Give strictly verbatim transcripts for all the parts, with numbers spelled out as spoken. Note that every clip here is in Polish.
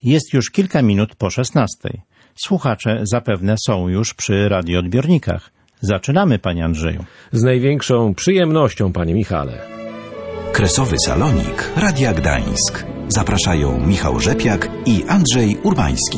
Jest już kilka minut po szesnastej. Słuchacze zapewne są już przy radioodbiornikach. Zaczynamy, panie Andrzeju. Z największą przyjemnością, panie Michale. Kresowy Salonik Radia Gdańsk. Zapraszają Michał Rzepiak i Andrzej Urbański.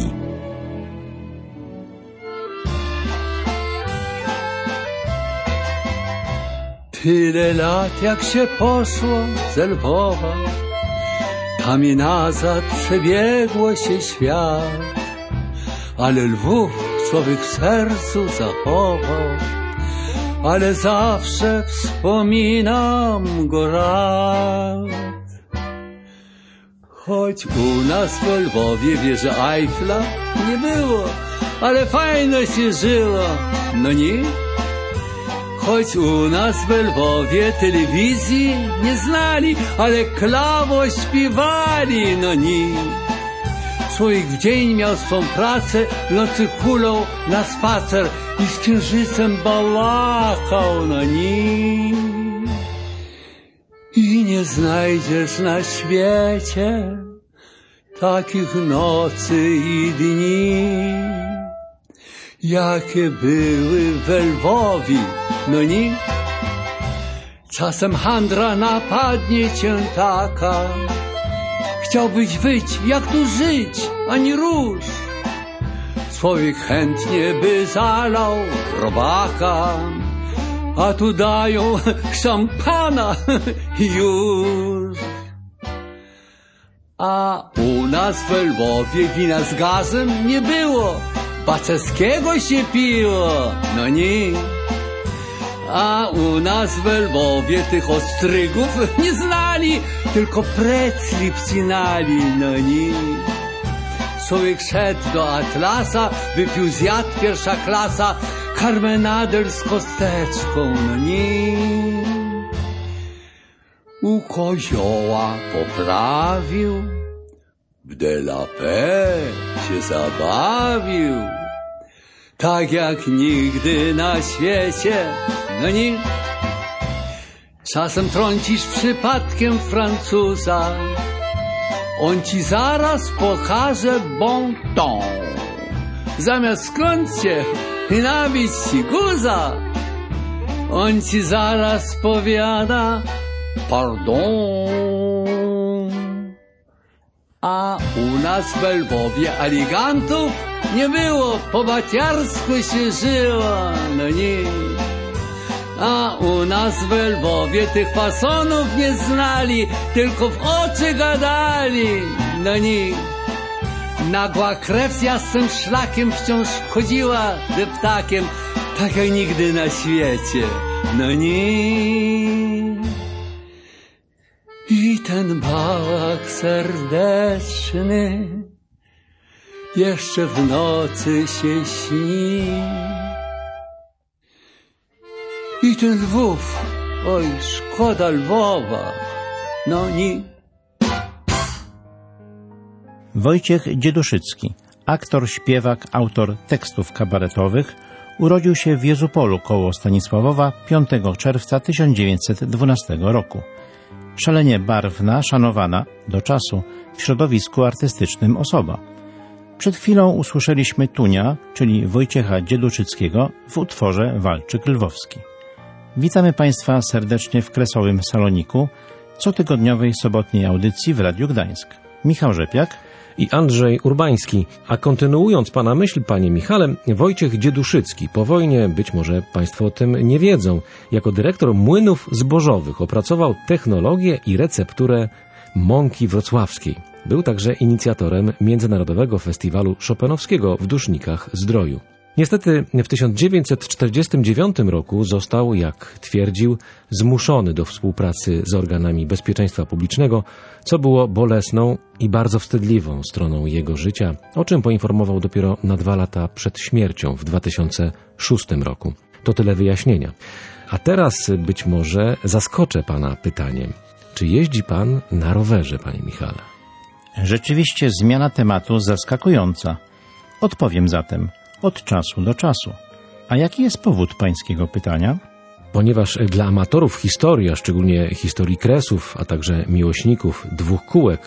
Tyle lat jak się poszło ze Lwowa, tam i nazad przebiegło się świat, ale Lwów człowiek w sercu zachował, ale zawsze wspominam go rad. Choć u nas w Lwowie wieży Eiffla nie było, ale fajno się żyło, no nie? Choć u nas w Lwowie telewizji nie znali, ale klawo śpiewali, no nie. Człowiek w dzień miał swą pracę, w nocy hulał na spacer i z księżycem balachał, no nie. I nie znajdziesz na świecie takich nocy i dni, jakie były w Lwowie, no nie? Czasem handra napadnie cię taka, chciałbyś wyć, jak tu żyć, ani rusz. Człowiek chętnie by zalał robaka, a tu dają szampana już. A u nas w Lwowie wina z gazem nie było, Baczeskiego się piło, no nie. A u nas w Lwowie tych ostrygów nie znali, tylko precli wcinali, no nie. Człowiek szedł do Atlasa, wypił zjadł pierwsza klasa, karmenader z kosteczką, no nie. U kozioła poprawił, w delapé się zabawił, tak jak nigdy na świecie, no nie. Czasem trącisz przypadkiem Francuza, on ci zaraz pokaże bon ton. Zamiast skąd cię i nabić ci guza, on ci zaraz powiada pardon. A u nas w Lwowie aligantów nie było, po baciarsku się żyło, no nie. A u nas w Lwowie tych fasonów nie znali, tylko w oczy gadali, no nie. Nagła krew z jasnym szlakiem wciąż wchodziła deptakiem, tak jak nigdy na świecie, no nie. I ten bałak serdeczny jeszcze w nocy się śni. I ten Lwów, oj, szkoda Lwowa, no nie. Wojciech Dzieduszycki, aktor, śpiewak, autor tekstów kabaretowych, urodził się w Jezupolu koło Stanisławowa piątego czerwca tysiąc dziewięćset dwunastego roku. Szalenie barwna, szanowana do czasu w środowisku artystycznym osoba. Przed chwilą usłyszeliśmy Tunia, czyli Wojciecha Dzieduszyckiego w utworze Walczyk Lwowski. Witamy Państwa serdecznie w Kresowym Saloniku, cotygodniowej sobotniej audycji w Radiu Gdańsk. Michał Rzepiak i Andrzej Urbański. A kontynuując pana myśl, panie Michale, Wojciech Dzieduszycki, po wojnie, być może państwo o tym nie wiedzą, jako dyrektor młynów zbożowych opracował technologię i recepturę mąki wrocławskiej. Był także inicjatorem Międzynarodowego Festiwalu Chopinowskiego w Dusznikach-Zdroju. Niestety w tysiąc dziewięćset czterdziestym dziewiątym roku został, jak twierdził, zmuszony do współpracy z organami bezpieczeństwa publicznego, co było bolesną i bardzo wstydliwą stroną jego życia, o czym poinformował dopiero na dwa lata przed śmiercią w dwa tysiące szóstym roku. To tyle wyjaśnienia. A teraz być może zaskoczę pana pytaniem. Czy jeździ pan na rowerze, panie Michale? Rzeczywiście zmiana tematu zaskakująca. Odpowiem zatem. Od czasu do czasu. A jaki jest powód pańskiego pytania? Ponieważ dla amatorów historii, a szczególnie historii kresów, a także miłośników dwóch kółek,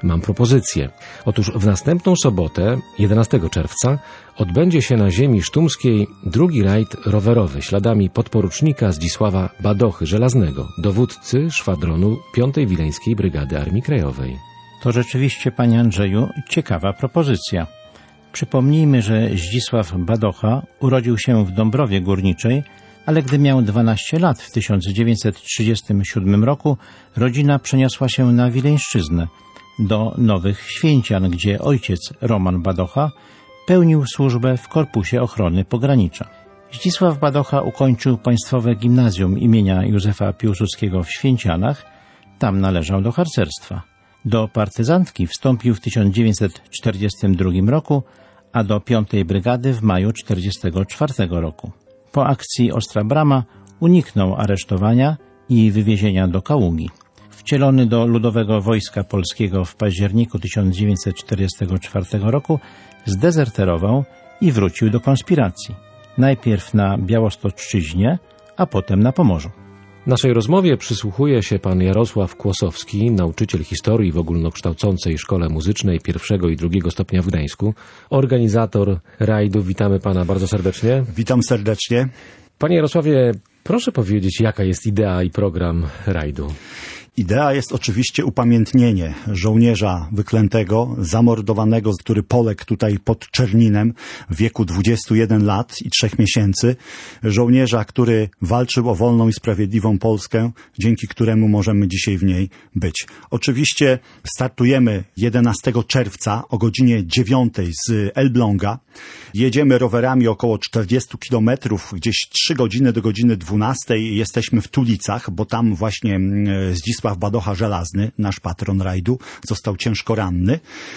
mam propozycję. Otóż w następną sobotę, jedenastego czerwca, odbędzie się na ziemi sztumskiej drugi rajd rowerowy śladami podporucznika Zdzisława Badochy Żelaznego, dowódcy szwadronu piątej Wileńskiej Brygady Armii Krajowej. To rzeczywiście, panie Andrzeju, ciekawa propozycja. Przypomnijmy, że Zdzisław Badocha urodził się w Dąbrowie Górniczej, ale gdy miał dwanaście lat w tysiąc dziewięćset trzydziestym siódmym roku, rodzina przeniosła się na Wileńszczyznę, do Nowych Święcian, gdzie ojciec Roman Badocha pełnił służbę w Korpusie Ochrony Pogranicza. Zdzisław Badocha ukończył Państwowe Gimnazjum imienia Józefa Piłsudskiego w Święcianach, tam należał do harcerstwa. Do partyzantki wstąpił w tysiąc dziewięćset czterdziestym drugim roku, a do piątej Brygady w maju tysiąc dziewięćset czterdziestego czwartego roku. Po akcji Ostra Brama uniknął aresztowania i wywiezienia do Kaługi. Wcielony do Ludowego Wojska Polskiego w październiku tysiąc dziewięćset czterdziestego czwartego roku zdezerterował i wrócił do konspiracji. Najpierw na Białostoczczyźnie, a potem na Pomorzu. Naszej rozmowie przysłuchuje się pan Jarosław Kłosowski, nauczyciel historii w ogólnokształcącej Szkole Muzycznej pierwszego i drugiego stopnia w Gdańsku, organizator rajdu. Witamy pana bardzo serdecznie. Witam serdecznie. Panie Jarosławie, proszę powiedzieć, jaka jest idea i program rajdu? Idea jest oczywiście upamiętnienie żołnierza wyklętego, zamordowanego, który poległ tutaj pod Czerninem w wieku dwudziestu jeden lat i trzech miesięcy. Żołnierza, który walczył o wolną i sprawiedliwą Polskę, dzięki któremu możemy dzisiaj w niej być. Oczywiście startujemy jedenastego czerwca o godzinie dziewiątej z Elbląga. Jedziemy rowerami około czterdzieści kilometrów, gdzieś trzy godziny do godziny dwunastej jesteśmy w Tulicach, bo tam właśnie Zdzisław Badocha Żelazny, nasz patron rajdu, został ciężko ranny.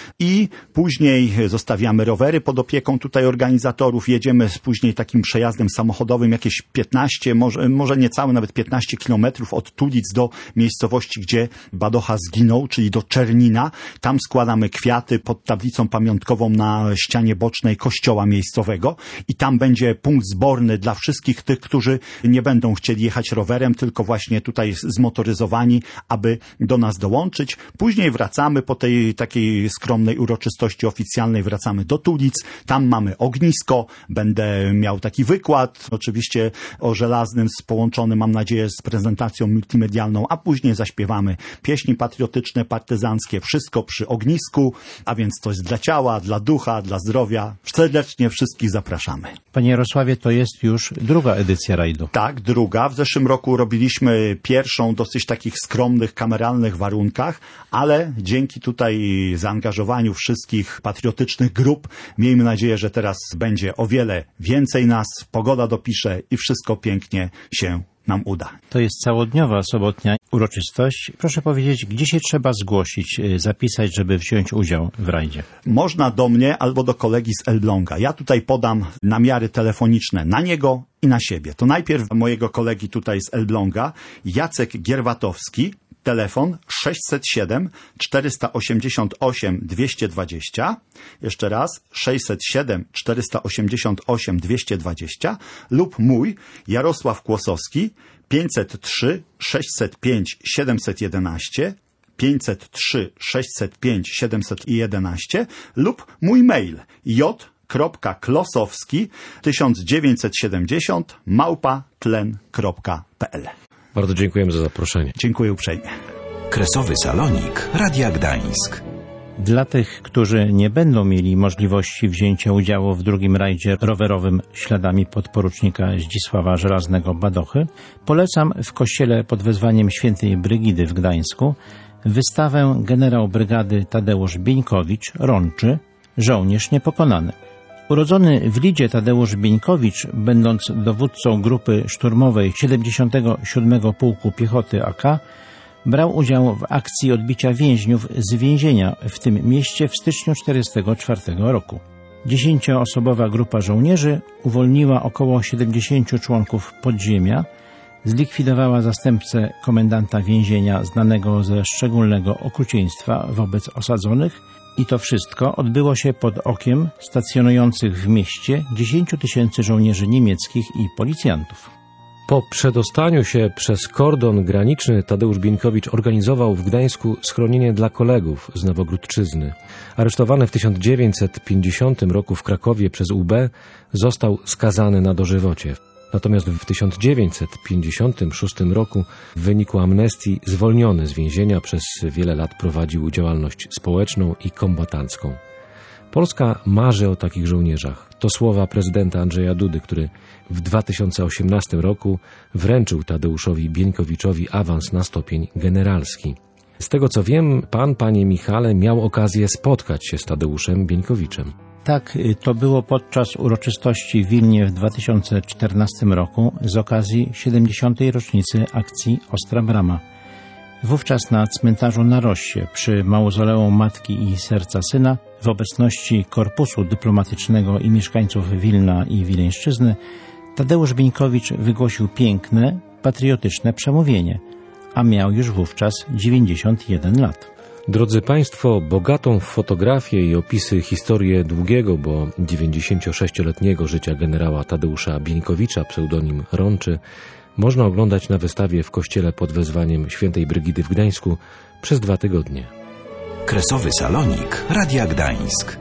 I później zostawiamy rowery pod opieką tutaj organizatorów. Jedziemy później takim przejazdem samochodowym jakieś piętnaście, może, może niecałe nawet piętnaście kilometrów od Tulic do miejscowości, gdzie Badocha zginął, czyli do Czernina. Tam składamy kwiaty pod tablicą pamiątkową na ścianie bocznej kościoła miejscowego i tam będzie punkt zborny dla wszystkich tych, którzy nie będą chcieli jechać rowerem, tylko właśnie tutaj zmotoryzowani, aby do nas dołączyć. Później wracamy po tej takiej skromnej uroczystości oficjalnej, wracamy do Tulic. Tam mamy ognisko, będę miał taki wykład, oczywiście o Żelaznym, połączony, mam nadzieję, z prezentacją multimedialną, a później zaśpiewamy pieśni patriotyczne, partyzanckie, wszystko przy ognisku, a więc to jest dla ciała, dla ducha, dla zdrowia. Serdecznie wszystkich zapraszamy. Panie Jarosławie, to jest już druga edycja rajdu. Tak, druga. W zeszłym roku robiliśmy pierwszą dosyć takich skromnych, kameralnych warunkach, ale dzięki tutaj zaangażowaniu wszystkich patriotycznych grup, miejmy nadzieję, że teraz będzie o wiele więcej nas, pogoda dopisze i wszystko pięknie się nam uda. To jest całodniowa, sobotnia uroczystość. Proszę powiedzieć, gdzie się trzeba zgłosić, zapisać, żeby wziąć udział w rajdzie? Można do mnie albo do kolegi z Elbląga. Ja tutaj podam namiary telefoniczne na niego i na siebie. To najpierw mojego kolegi tutaj z Elbląga, Jacek Gierwatowski, telefon sześćset siedem, czterysta osiemdziesiąt osiem, dwieście dwadzieścia, jeszcze raz sześćset siedem, czterysta osiemdziesiąt osiem, dwieście dwadzieścia lub mój Jarosław Kłosowski pięćset trzy, sześćset pięć, siedemset jedenaście, pięćset trzy, sześćset pięć, siedemset jedenaście lub mój mail j kropka klosowski tysiąc dziewięćset siedemdziesiąt małpa tlen kropka p l. Bardzo dziękujemy za zaproszenie. Dziękuję uprzejmie. Kresowy Salonik Radia Gdańsk. Dla tych, którzy nie będą mieli możliwości wzięcia udziału w drugim rajdzie rowerowym śladami podporucznika Zdzisława Żelaznego Badochy, polecam w kościele pod wezwaniem Świętej Brygidy w Gdańsku wystawę generał brygady Tadeusz Bieńkowicz Rączy, żołnierz niepokonany. Urodzony w Lidzie Tadeusz Bieńkowicz, będąc dowódcą grupy szturmowej siedemdziesiątego siódmego Pułku Piechoty A K, brał udział w akcji odbicia więźniów z więzienia w tym mieście w styczniu tysiąc dziewięćset czterdziestego czwartego roku. Dziesięcioosobowa grupa żołnierzy uwolniła około siedemdziesięciu członków podziemia, zlikwidowała zastępcę komendanta więzienia znanego ze szczególnego okrucieństwa wobec osadzonych i to wszystko odbyło się pod okiem stacjonujących w mieście dziesięciu tysięcy żołnierzy niemieckich i policjantów. Po przedostaniu się przez kordon graniczny Tadeusz Bieńkowicz organizował w Gdańsku schronienie dla kolegów z Nowogródczyzny. Aresztowany w tysiąc dziewięćset pięćdziesiątym roku w Krakowie przez U B został skazany na dożywocie. Natomiast w tysiąc dziewięćset pięćdziesiątym szóstym roku w wyniku amnestii zwolniony z więzienia, przez wiele lat prowadził działalność społeczną i kombatancką. Polska marzy o takich żołnierzach. To słowa prezydenta Andrzeja Dudy, który w dwa tysiące osiemnastym roku wręczył Tadeuszowi Bieńkowiczowi awans na stopień generalski. Z tego co wiem, pan, panie Michale, miał okazję spotkać się z Tadeuszem Bieńkowiczem. Tak, to było podczas uroczystości w Wilnie w dwa tysiące czternastym roku z okazji siedemdziesiątej rocznicy akcji Ostra Brama. Wówczas na cmentarzu na Rossie przy mauzoleum Matki i Serca Syna w obecności Korpusu Dyplomatycznego i mieszkańców Wilna i Wileńszczyzny Tadeusz Bieńkowicz wygłosił piękne, patriotyczne przemówienie, a miał już wówczas dziewięćdziesiąt jeden lat. Drodzy Państwo, bogatą w fotografie i opisy historię długiego, bo dziewięćdziesięciosześcioletniego życia generała Tadeusza Bieńkowicza, pseudonim Rączy, można oglądać na wystawie w kościele pod wezwaniem Świętej Brygidy w Gdańsku przez dwa tygodnie. Kresowy Salonik Radia Gdańsk.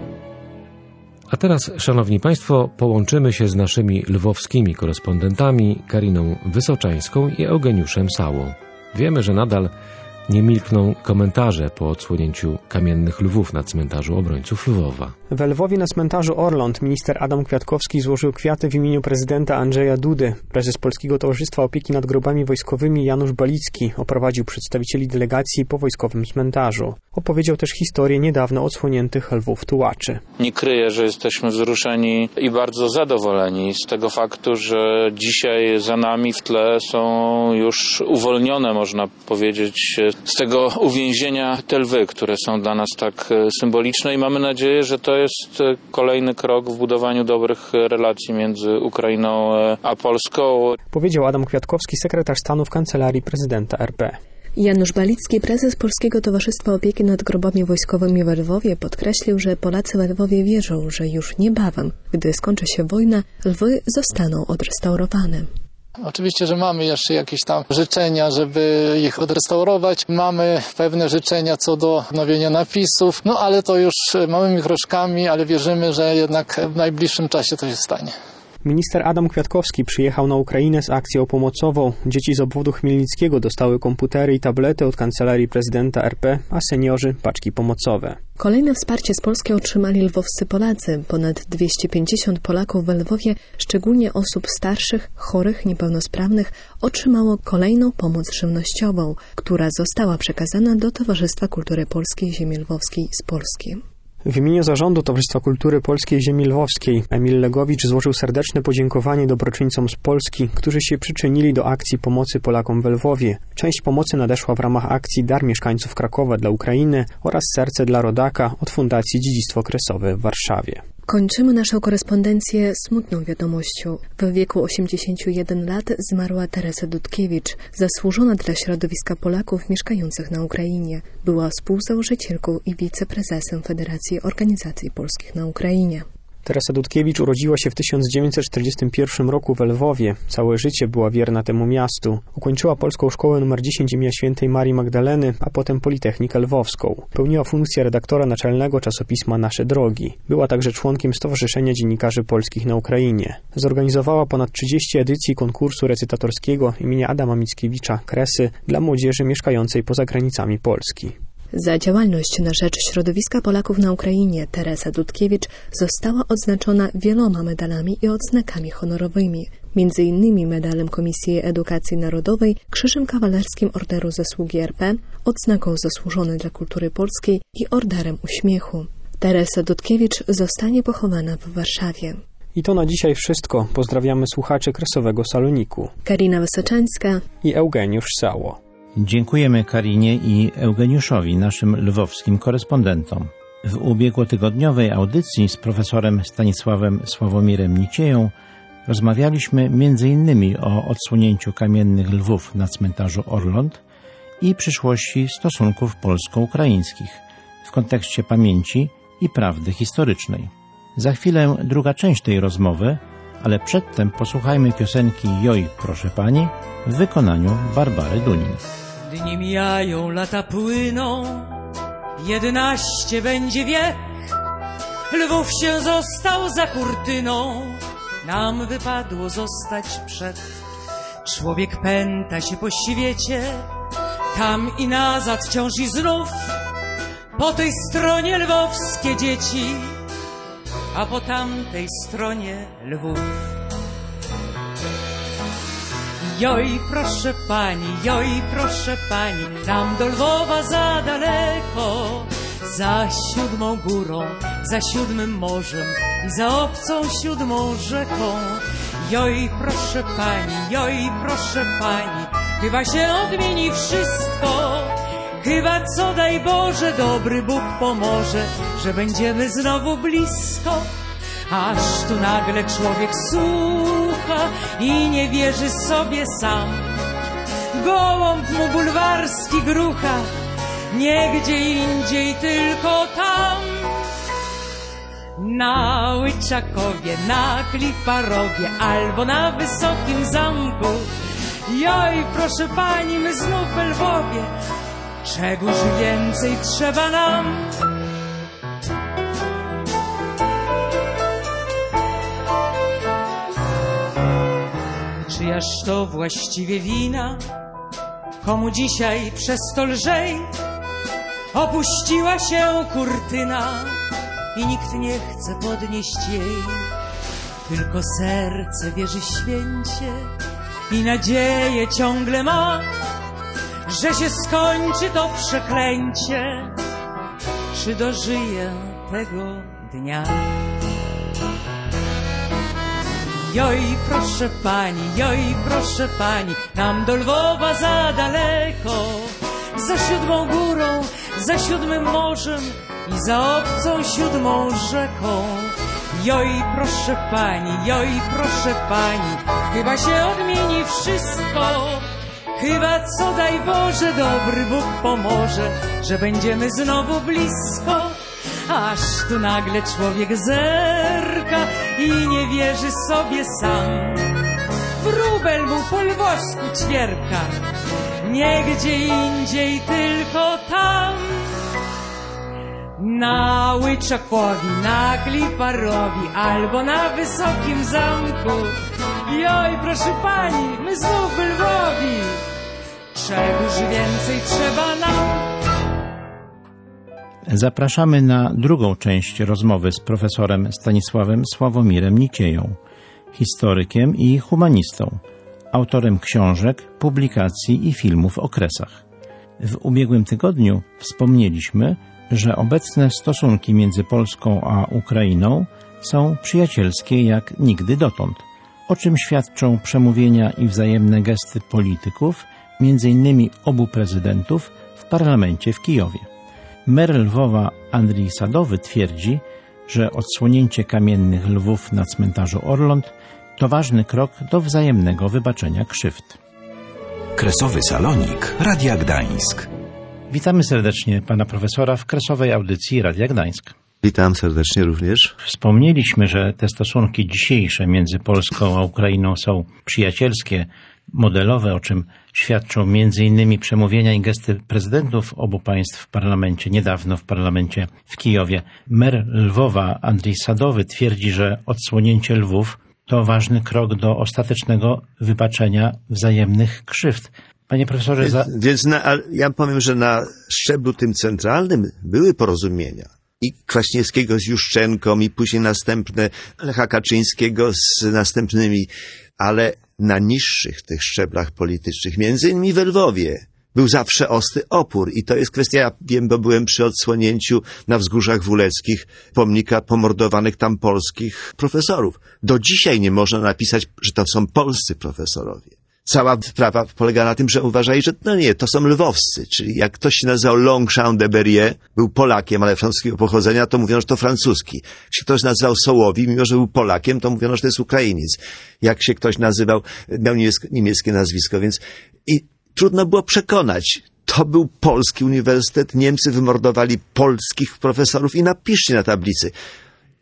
A teraz, szanowni Państwo, połączymy się z naszymi lwowskimi korespondentami Kariną Wysoczańską i Eugeniuszem Sałą. Wiemy, że nadal nie milkną komentarze po odsłonięciu kamiennych lwów na cmentarzu obrońców Lwowa. We Lwowie na cmentarzu Orląt minister Adam Kwiatkowski złożył kwiaty w imieniu prezydenta Andrzeja Dudy. Prezes Polskiego Towarzystwa Opieki nad Grobami Wojskowymi Janusz Balicki oprowadził przedstawicieli delegacji po wojskowym cmentarzu. Opowiedział też historię niedawno odsłoniętych lwów tułaczy. Nie kryję, że jesteśmy wzruszeni i bardzo zadowoleni z tego faktu, że dzisiaj za nami w tle są już uwolnione, można powiedzieć, z tego uwięzienia te lwy, które są dla nas tak symboliczne i mamy nadzieję, że to jest kolejny krok w budowaniu dobrych relacji między Ukrainą a Polską. Powiedział Adam Kwiatkowski, sekretarz stanu w Kancelarii Prezydenta R P. Janusz Balicki, prezes Polskiego Towarzystwa Opieki nad Grobami Wojskowymi w Lwowie, podkreślił, że Polacy w Lwowie wierzą, że już niebawem, gdy skończy się wojna, lwy zostaną odrestaurowane. Oczywiście, że mamy jeszcze jakieś tam życzenia, żeby ich odrestaurować. Mamy pewne życzenia co do odnowienia napisów, no ale to już małymi kroczkami, ale wierzymy, że jednak w najbliższym czasie to się stanie. Minister Adam Kwiatkowski przyjechał na Ukrainę z akcją pomocową. Dzieci z obwodu chmielnickiego dostały komputery i tablety od Kancelarii Prezydenta R P, a seniorzy paczki pomocowe. Kolejne wsparcie z Polski otrzymali lwowscy Polacy. Ponad dwieście pięćdziesiąt Polaków w Lwowie, szczególnie osób starszych, chorych, niepełnosprawnych, otrzymało kolejną pomoc żywnościową, która została przekazana do Towarzystwa Kultury Polskiej Ziemi Lwowskiej z Polski. W imieniu Zarządu Towarzystwa Kultury Polskiej Ziemi Lwowskiej Emil Legowicz złożył serdeczne podziękowanie dobroczyńcom z Polski, którzy się przyczynili do akcji pomocy Polakom w Lwowie. Część pomocy nadeszła w ramach akcji Dar Mieszkańców Krakowa dla Ukrainy oraz Serce dla Rodaka od Fundacji Dziedzictwo Kresowe w Warszawie. Kończymy naszą korespondencję smutną wiadomością. W wieku osiemdziesięciu jeden lat zmarła Teresa Dudkiewicz, zasłużona dla środowiska Polaków mieszkających na Ukrainie. Była współzałożycielką i wiceprezesem Federacji Organizacji Polskich na Ukrainie. Teresa Dudkiewicz urodziła się w tysiąc dziewięćset czterdziestym pierwszym roku w Lwowie. Całe życie była wierna temu miastu. Ukończyła Polską Szkołę nr dziesięć im. Świętej Marii Magdaleny, a potem Politechnikę Lwowską. Pełniła funkcję redaktora naczelnego czasopisma Nasze Drogi. Była także członkiem Stowarzyszenia Dziennikarzy Polskich na Ukrainie. Zorganizowała ponad trzydzieści edycji konkursu recytatorskiego imienia Adama Mickiewicza Kresy dla młodzieży mieszkającej poza granicami Polski. Za działalność na rzecz środowiska Polaków na Ukrainie Teresa Dudkiewicz została odznaczona wieloma medalami i odznakami honorowymi, między innymi medalem Komisji Edukacji Narodowej, Krzyżem Kawalerskim Orderu Zasługi R P, odznaką Zasłużony dla Kultury Polskiej i Orderem Uśmiechu. Teresa Dudkiewicz zostanie pochowana w Warszawie. I to na dzisiaj wszystko. Pozdrawiamy słuchaczy Kresowego Saloniku. Karina Wysoczańska i Eugeniusz Sało. Dziękujemy Karinie i Eugeniuszowi, naszym lwowskim korespondentom. W ubiegłotygodniowej audycji z profesorem Stanisławem Sławomirem Nicieją rozmawialiśmy między innymi o odsłonięciu kamiennych lwów na cmentarzu Orląt i przyszłości stosunków polsko-ukraińskich w kontekście pamięci i prawdy historycznej. Za chwilę druga część tej rozmowy, ale przedtem posłuchajmy piosenki Joj, proszę pani w wykonaniu Barbary Dunin. Dni mijają, lata płyną, jedenaście będzie wiek, Lwów się został za kurtyną, nam wypadło zostać przed. Człowiek pęta się po świecie, tam i nazad wciąż i znów, po tej stronie lwowskie dzieci, a po tamtej stronie Lwów. Joj, proszę pani, joj, proszę pani, nam do Lwowa za daleko, za siódmą górą, za siódmym morzem i za obcą siódmą rzeką. Joj, proszę pani, joj, proszę pani, chyba się odmieni wszystko, chyba co daj Boże, dobry Bóg pomoże, że będziemy znowu blisko. Aż tu nagle człowiek słucha i nie wierzy sobie sam. Gołąb mu bulwarski grucha, nie gdzie indziej, tylko tam. Na Łyczakowie, na Kliparowie albo na Wysokim Zamku. Joj, proszę pani, my znów w Lwowie, czegoż więcej trzeba nam? Czyjaż to właściwie wina? Komu dzisiaj przez to lżej? Opuściła się kurtyna i nikt nie chce podnieść jej. Tylko serce wierzy święcie i nadzieję ciągle ma, że się skończy to przeklęcie. Czy dożyję tego dnia? Joj, proszę pani, joj, proszę pani, nam do Lwowa za daleko, za siódmą górą, za siódmym morzem i za obcą siódmą rzeką. Joj, proszę pani, joj, proszę pani, chyba się odmieni wszystko, chyba co daj Boże, dobry Bóg pomoże, że będziemy znowu blisko. Aż tu nagle człowiek zerka i nie wierzy sobie sam. Wróbel mu po lwowsku ćwierka, nie gdzie indziej, tylko tam. Na Łyczakowi, na Kliparowi albo na Wysokim Zamku. Joj, proszę pani, my znów w Lwowi, czegoż więcej trzeba nam? Zapraszamy na drugą część rozmowy z profesorem Stanisławem Sławomirem Nicieją, historykiem i humanistą, autorem książek, publikacji i filmów o Kresach. W ubiegłym tygodniu wspomnieliśmy, że obecne stosunki między Polską a Ukrainą są przyjacielskie jak nigdy dotąd, o czym świadczą przemówienia i wzajemne gesty polityków, między innymi obu prezydentów w parlamencie w Kijowie. Mer Lwowa Andrii Sadowy twierdzi, że odsłonięcie kamiennych lwów na cmentarzu Orląt to ważny krok do wzajemnego wybaczenia krzywd. Kresowy Salonik Radia Gdańsk. Witamy serdecznie pana profesora w kresowej audycji Radia Gdańsk. Witam serdecznie również. Wspomnieliśmy, że te stosunki dzisiejsze między Polską a Ukrainą są przyjacielskie, modelowe, o czym świadczą między innymi przemówienia i gesty prezydentów obu państw w parlamencie, niedawno w parlamencie w Kijowie. Mer Lwowa Andrii Sadowy twierdzi, że odsłonięcie Lwów to ważny krok do ostatecznego wybaczenia wzajemnych krzywd. Panie profesorze... Za... Więc, więc na, ja powiem, że na szczeblu tym centralnym były porozumienia. I Kwaśniewskiego z Juszczenką, i później następne Lecha Kaczyńskiego z następnymi, ale na niższych tych szczeblach politycznych, między innymi w Lwowie, był zawsze ostry opór. I to jest kwestia, ja wiem, bo byłem przy odsłonięciu na Wzgórzach Wuleckich pomnika pomordowanych tam polskich profesorów. Do dzisiaj nie można napisać, że to są polscy profesorowie. Cała sprawa polega na tym, że uważali, że no nie, to są lwowscy, czyli jak ktoś się nazywał Longchamp de Berryer, był Polakiem, ale francuskiego pochodzenia, to mówiono, że to francuski. Jak się ktoś nazywał Sołowi, mimo że był Polakiem, to mówiono, że to jest Ukrainiec. Jak się ktoś nazywał, miał niemieckie, niemieckie nazwisko, więc i trudno było przekonać. To był polski uniwersytet, Niemcy wymordowali polskich profesorów i napiszcie na tablicy.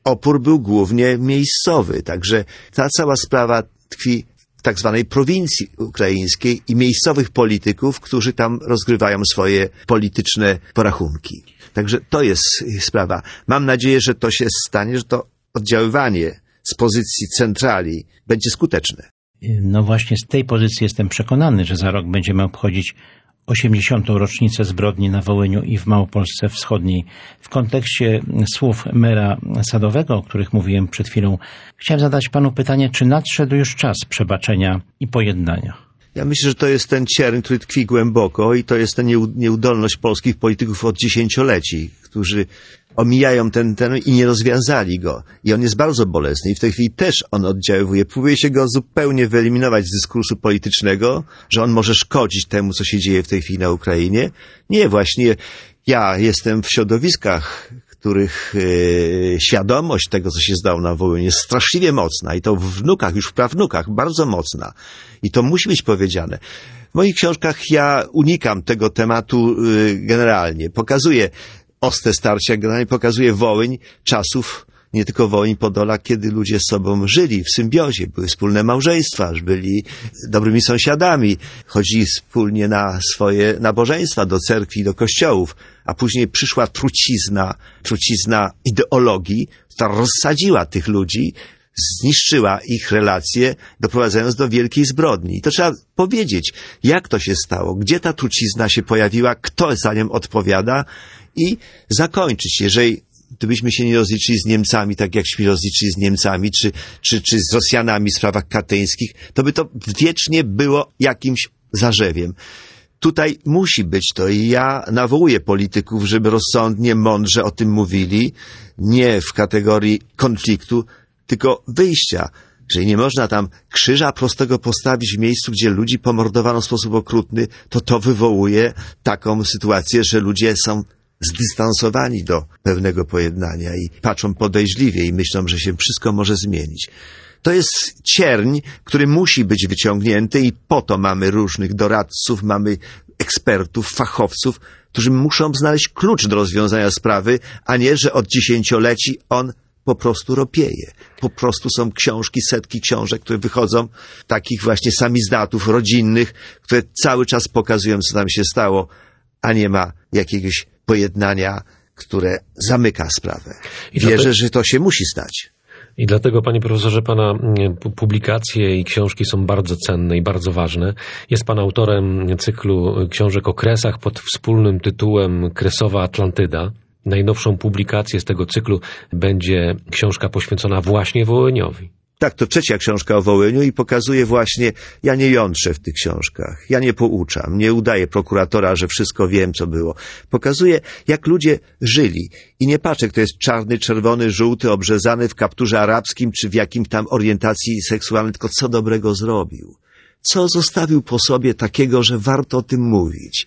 opór był głównie miejscowy. Także ta cała sprawa tkwi w tak zwanej prowincji ukraińskiej i miejscowych polityków, którzy tam rozgrywają swoje polityczne porachunki. Także to jest sprawa. Mam nadzieję, że to się stanie, że to oddziaływanie z pozycji centrali będzie skuteczne. No właśnie z tej pozycji jestem przekonany, że za rok będziemy obchodzić osiemdziesiątą rocznicę zbrodni na Wołyniu i w Małopolsce Wschodniej. W kontekście słów mera Sadowego, o których mówiłem przed chwilą, chciałem zadać panu pytanie, czy nadszedł już czas przebaczenia i pojednania? Ja myślę, że to jest ten cierń, który tkwi głęboko i to jest ta nieudolność polskich polityków od dziesięcioleci, którzy omijają ten ten i nie rozwiązali go. I on jest bardzo bolesny i w tej chwili też on oddziaływuje. Próbuje się go zupełnie wyeliminować z dyskursu politycznego, że on może szkodzić temu, co się dzieje w tej chwili na Ukrainie. Nie, właśnie ja jestem w środowiskach, których e, świadomość tego, co się zdało na Wołyniu, jest straszliwie mocna i to w wnukach, już w prawnukach, bardzo mocna. I to musi być powiedziane. W moich książkach ja unikam tego tematu e, generalnie. Pokazuję ostre starcia, generalnie pokazuje Wołyń czasów, nie tylko Wołyń, Podola, kiedy ludzie z sobą żyli w symbiozie, były wspólne małżeństwa, byli dobrymi sąsiadami, chodzili wspólnie na swoje nabożeństwa, do cerkwi, do kościołów, a później przyszła trucizna, trucizna ideologii, która rozsadziła tych ludzi, zniszczyła ich relacje, doprowadzając do wielkiej zbrodni. I to trzeba powiedzieć, jak to się stało, gdzie ta trucizna się pojawiła, kto za nią odpowiada i zakończyć. Jeżeli gdybyśmy się nie rozliczyli z Niemcami, tak jakśmy rozliczyli z Niemcami, czy, czy, czy z Rosjanami w sprawach katyńskich, to by to wiecznie było jakimś zarzewiem. Tutaj musi być to i ja nawołuję polityków, żeby rozsądnie, mądrze o tym mówili, nie w kategorii konfliktu, tylko wyjścia. Jeżeli nie można tam krzyża prostego postawić w miejscu, gdzie ludzi pomordowano w sposób okrutny, to to wywołuje taką sytuację, że ludzie są zdystansowani do pewnego pojednania i patrzą podejrzliwie i myślą, że się wszystko może zmienić. To jest cierń, który musi być wyciągnięty i po to mamy różnych doradców, mamy ekspertów, fachowców, którzy muszą znaleźć klucz do rozwiązania sprawy, a nie, że od dziesięcioleci on po prostu ropieje. Po prostu są książki, setki książek, które wychodzą, takich właśnie samizdatów rodzinnych, które cały czas pokazują, co tam się stało, a nie ma jakiegoś pojednania, które zamyka sprawę. I Wierzę, dlatego, że to się musi stać. I dlatego, panie profesorze, pana publikacje i książki są bardzo cenne i bardzo ważne. Jest pan autorem cyklu książek o kresach pod wspólnym tytułem Kresowa Atlantyda. Najnowszą publikację z tego cyklu będzie książka poświęcona właśnie Wołyniowi. Tak, to trzecia książka o Wołyniu i pokazuje właśnie, ja nie jątrzę w tych książkach, ja nie pouczam, nie udaję prokuratora, że wszystko wiem, co było. Pokazuję, jak ludzie żyli i nie patrzę, kto jest czarny, czerwony, żółty, obrzezany w kapturze arabskim, czy w jakim tam orientacji seksualnej, tylko co dobrego zrobił. Co zostawił po sobie takiego, że warto o tym mówić.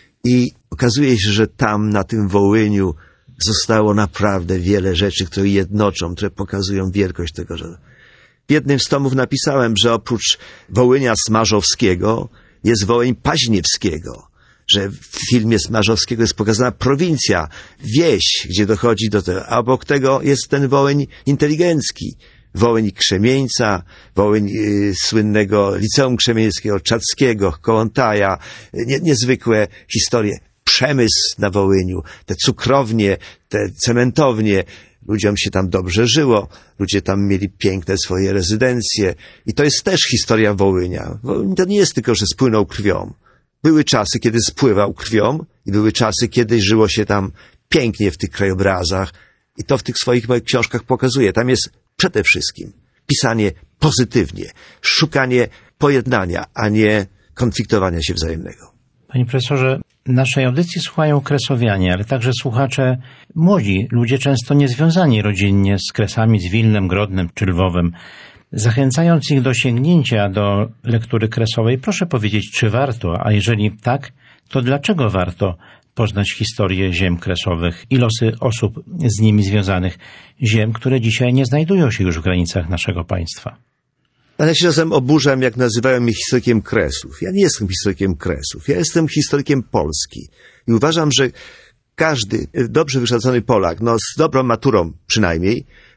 I okazuje się, że tam, na tym Wołyniu, zostało naprawdę wiele rzeczy, które jednoczą, które pokazują wielkość tego, że... W jednym z tomów napisałem, że oprócz Wołynia Smarzowskiego jest Wołyń Paźniewskiego, że w filmie Smarzowskiego jest pokazana prowincja, wieś, gdzie dochodzi do tego, a obok tego jest ten Wołyń inteligencki, Wołyń Krzemieńca, Wołyń y, słynnego Liceum Krzemieńskiego, Czackiego, Kołątaja, nie, niezwykłe historie, przemysł na Wołyniu, te cukrownie, te cementownie, ludziom się tam dobrze żyło, ludzie tam mieli piękne swoje rezydencje i to jest też historia Wołynia. Wołyń to nie jest tylko, że spłynął krwią. Były czasy, kiedy spływał krwią i były czasy, kiedy żyło się tam pięknie w tych krajobrazach i to w tych swoich moich książkach pokazuje. Tam jest przede wszystkim pisanie pozytywnie, szukanie pojednania, a nie konfliktowania się wzajemnego. Panie profesorze, naszej audycji słuchają kresowianie, ale także słuchacze młodzi, ludzie często niezwiązani rodzinnie z Kresami, z Wilnem, Grodnem czy Lwowem. Zachęcając ich do sięgnięcia do lektury kresowej, proszę powiedzieć, czy warto, a jeżeli tak, to dlaczego warto poznać historię ziem kresowych i losy osób z nimi związanych, ziem, które dzisiaj nie znajdują się już w granicach naszego państwa. Ale ja się czasem oburzam, jak nazywają mnie historykiem Kresów. Ja nie jestem historykiem Kresów, ja jestem historykiem Polski. I uważam, że każdy dobrze wykształcony Polak, no z dobrą maturą przynajmniej,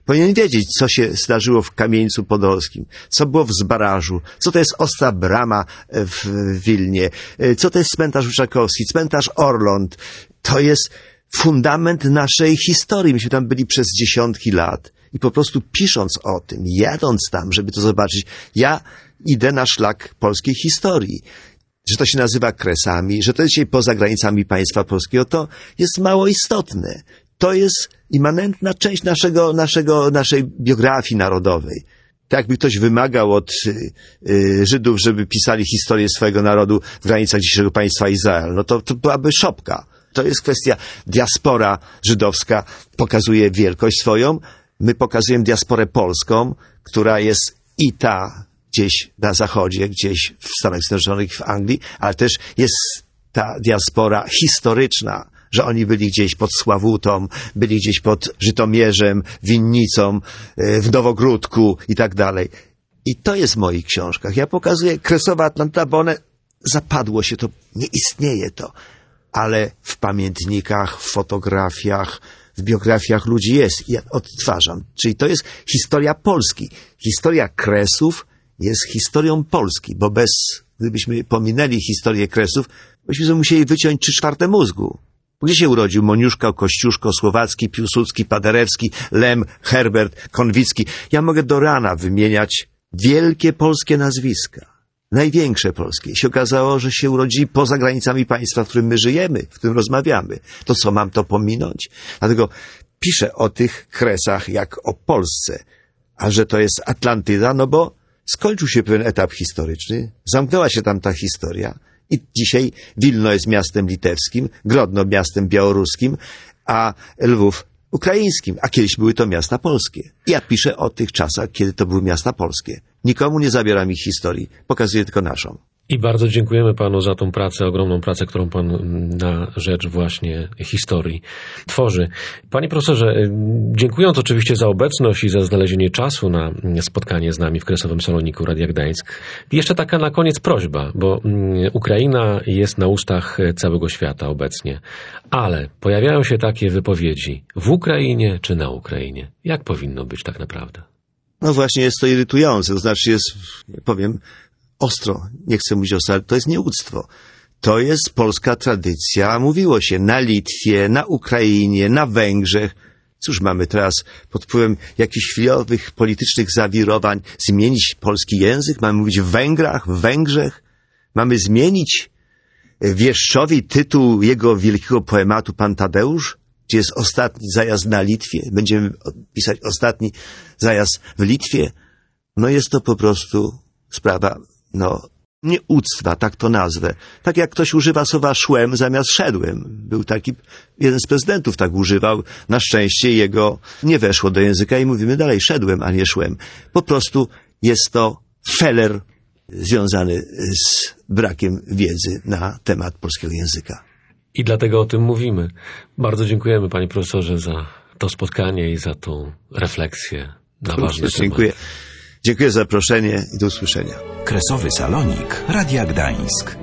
Powinien wiedzieć, co się zdarzyło w Kamieńcu Podolskim, co było w Zbarażu, co to jest Ostra Brama w Wilnie, co to jest cmentarz Wyczakowski, cmentarz Orląt. To jest fundament naszej historii. Myśmy tam byli przez dziesiątki lat i po prostu pisząc o tym, jadąc tam, żeby to zobaczyć, ja idę na szlak polskiej historii. Że to się nazywa Kresami, że to jest dzisiaj poza granicami państwa polskiego, to jest mało istotne. To jest immanentna część naszego, naszego, naszej biografii narodowej. Tak jakby ktoś wymagał od y, y, Żydów, żeby pisali historię swojego narodu w granicach dzisiejszego państwa Izrael, no to, to byłaby szopka. To jest kwestia, diaspora żydowska pokazuje wielkość swoją, my pokazujemy diasporę polską, która jest i ta gdzieś na zachodzie, gdzieś w Stanach Zjednoczonych, w Anglii, ale też jest ta diaspora historyczna, że oni byli gdzieś pod Sławutą, byli gdzieś pod Żytomierzem, Winnicą, w Nowogródku i tak dalej. I to jest w moich książkach. Ja pokazuję Kresowa Atlanta, bo one zapadło się to, nie istnieje to, ale w pamiętnikach, w fotografiach, w biografiach ludzi jest i ja odtwarzam. Czyli to jest historia Polski. Historia Kresów jest historią Polski, bo bez, gdybyśmy pominęli historię Kresów, byśmy sobie musieli wyciąć trzy czwarte mózgu. Gdzie się urodził Moniuszka, Kościuszko, Słowacki, Piłsudski, Paderewski, Lem, Herbert, Konwicki? Ja mogę do rana wymieniać wielkie polskie nazwiska. Największe polskie. Się okazało, że się urodzili poza granicami państwa, w którym my żyjemy, w którym rozmawiamy. To co, mam to pominąć? Dlatego piszę o tych Kresach jak o Polsce. A że to jest Atlantyda, no bo skończył się pewien etap historyczny, zamknęła się tam ta historia i dzisiaj Wilno jest miastem litewskim, Grodno miastem białoruskim, a Lwów ukraińskim, a kiedyś były to miasta polskie. Ja piszę o tych czasach, kiedy to były miasta polskie. Nikomu nie zabieram ich historii, pokazuję tylko naszą. I bardzo dziękujemy panu za tą pracę, ogromną pracę, którą pan na rzecz właśnie historii tworzy. Panie profesorze, dziękując oczywiście za obecność i za znalezienie czasu na spotkanie z nami w Kresowym Saloniku Radia Gdańsk. Jeszcze taka na koniec prośba, bo Ukraina jest na ustach całego świata obecnie, ale pojawiają się takie wypowiedzi w Ukrainie czy na Ukrainie. Jak powinno być tak naprawdę? No właśnie jest to irytujące, to znaczy jest, powiem, ostro, nie chcę mówić ostro, ale to jest nieuctwo. To jest polska tradycja, mówiło się na Litwie, na Ukrainie, na Węgrzech. Cóż mamy teraz pod wpływem jakichś chwilowych politycznych zawirowań zmienić polski język? Mamy mówić w Węgrach, w Węgrzech? Mamy zmienić wieszczowi tytuł jego wielkiego poematu Pan Tadeusz? Gdzie jest ostatni zajazd na Litwie? Będziemy pisać ostatni zajazd w Litwie? No jest to po prostu sprawa, no, nieuctwa, tak to nazwę. Tak jak ktoś używa słowa szłem zamiast szedłem. Był taki, jeden z prezydentów tak używał. Na szczęście jego nie weszło do języka i mówimy dalej szedłem, a nie szłem. Po prostu jest to feller związany z brakiem wiedzy na temat polskiego języka. I dlatego o tym mówimy. Bardzo dziękujemy panie profesorze za to spotkanie i za tą refleksję na ważny temat. Dziękuję. Dziękuję za zaproszenie i do usłyszenia. Kresowy Salonik Radia Gdańsk.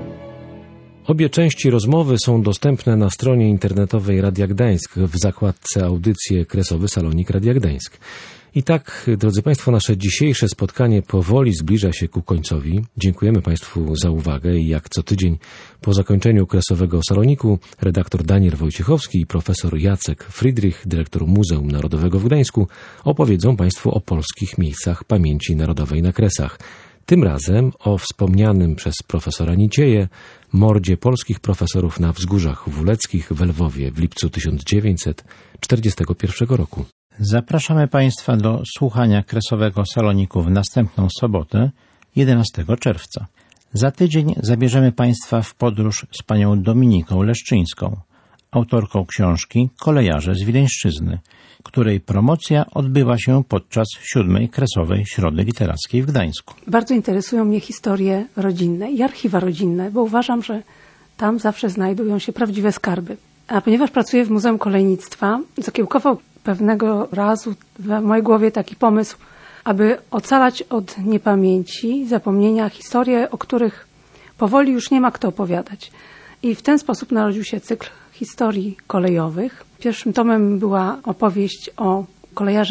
Obie części rozmowy są dostępne na stronie internetowej Radia Gdańsk w zakładce audycje Kresowy Salonik Radia Gdańsk. I tak, drodzy Państwo, nasze dzisiejsze spotkanie powoli zbliża się ku końcowi. Dziękujemy Państwu za uwagę i jak co tydzień po zakończeniu Kresowego Saloniku redaktor Daniel Wojciechowski i profesor Jacek Friedrich, dyrektor Muzeum Narodowego w Gdańsku, opowiedzą Państwu o polskich miejscach pamięci narodowej na Kresach. Tym razem o wspomnianym przez profesora Nicieję mordzie polskich profesorów na Wzgórzach Wuleckich w Lwowie w lipcu tysiąc dziewięćset czterdziestego pierwszego roku. Zapraszamy Państwa do słuchania Kresowego Saloniku w następną sobotę, jedenastego czerwca. Za tydzień zabierzemy Państwa w podróż z panią Dominiką Leszczyńską, autorką książki Kolejarze z Wileńszczyzny, której promocja odbywa się podczas siódmej Kresowej Środy Literackiej w Gdańsku. Bardzo interesują mnie historie rodzinne i archiwa rodzinne, bo uważam, że tam zawsze znajdują się prawdziwe skarby. A ponieważ pracuję w Muzeum Kolejnictwa, zakiełkował pewnego razu w mojej głowie taki pomysł, aby ocalać od niepamięci, zapomnienia historie, o których powoli już nie ma kto opowiadać. I w ten sposób narodził się cykl historii kolejowych. Pierwszym tomem była opowieść o kolejarzach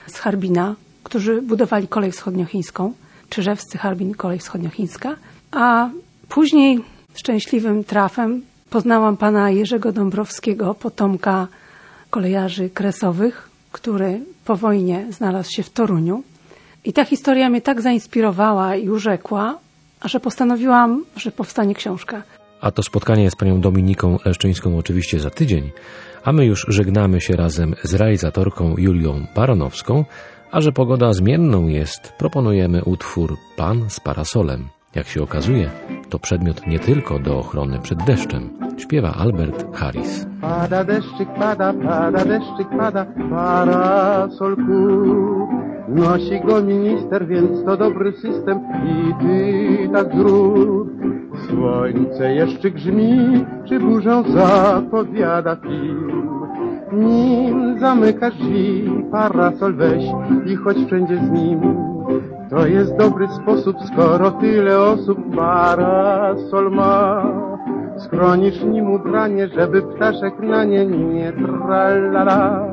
z Harbina, którzy budowali kolej wschodniochińską, Czyżewscy, Harbin, kolej wschodniochińska, a później szczęśliwym trafem poznałam pana Jerzego Dąbrowskiego, potomka kolejarzy kresowych, który po wojnie znalazł się w Toruniu. I ta historia mnie tak zainspirowała i urzekła, że postanowiłam, że powstanie książka. A to spotkanie z panią Dominiką Leszczyńską oczywiście za tydzień, a my już żegnamy się razem z realizatorką Julią Baronowską, a że pogoda zmienną jest, proponujemy utwór Pan z parasolem. Jak się okazuje, to przedmiot nie tylko do ochrony przed deszczem. Śpiewa Albert Harris. Pada deszczyk, pada, pada deszczyk, pada, parasolku. Nosi go minister, więc to dobry system i ty tak zrób. Słońce jeszcze grzmi, czy burzę zapowiada film. Nim zamykasz drzwi, parasol weź i chodź wszędzie z nim. To jest dobry sposób, skoro tyle osób parasol ma. Schronisz nim ubranie, żeby ptaszek na nie nie tralala.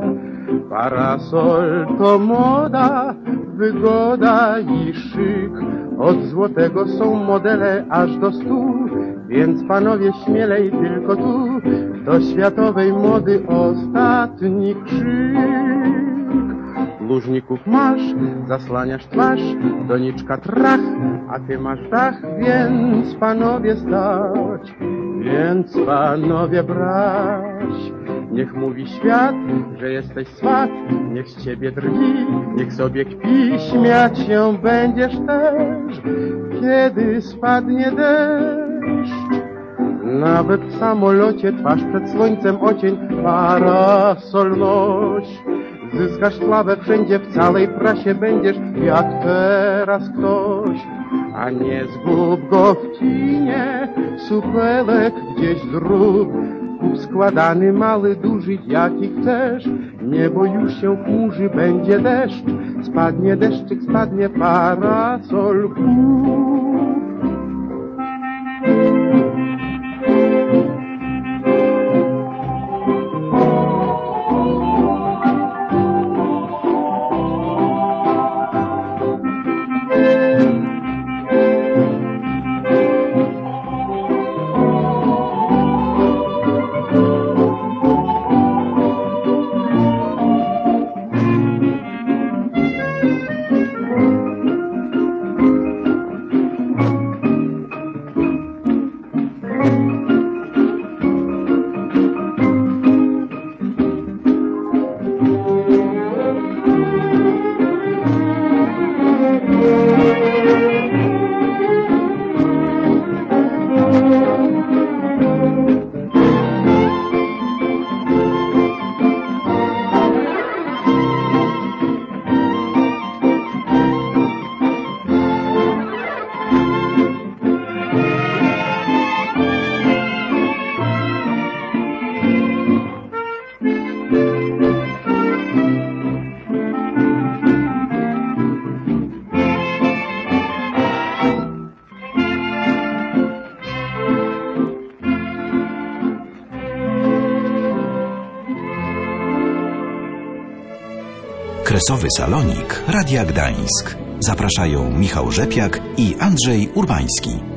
Parasol to moda, wygoda i szyk. Od złotego są modele aż do stu, więc panowie śmielej tylko tu. Do światowej mody ostatni krzyk. Lużników masz, zasłaniasz twarz, doniczka trach, a ty masz dach, więc panowie stać, więc panowie brać. Niech mówi świat, że jesteś swat, niech z ciebie drwi, niech sobie kpi, śmiać się będziesz też, kiedy spadnie deszcz. Nawet w samolocie twarz przed słońcem ocień, parasol noś. Zyskasz sławę wszędzie, w całej prasie będziesz jak teraz ktoś. A nie zgub go w cinie, supelek gdzieś zrób. Kup składany, mały, duży, jaki chcesz. Niebo już się chmurzy, będzie deszcz. Spadnie deszczyk, spadnie parasol, kup. Kresowy Salonik Radia Gdańsk. Zapraszają Michał Rzepiak i Andrzej Urbański.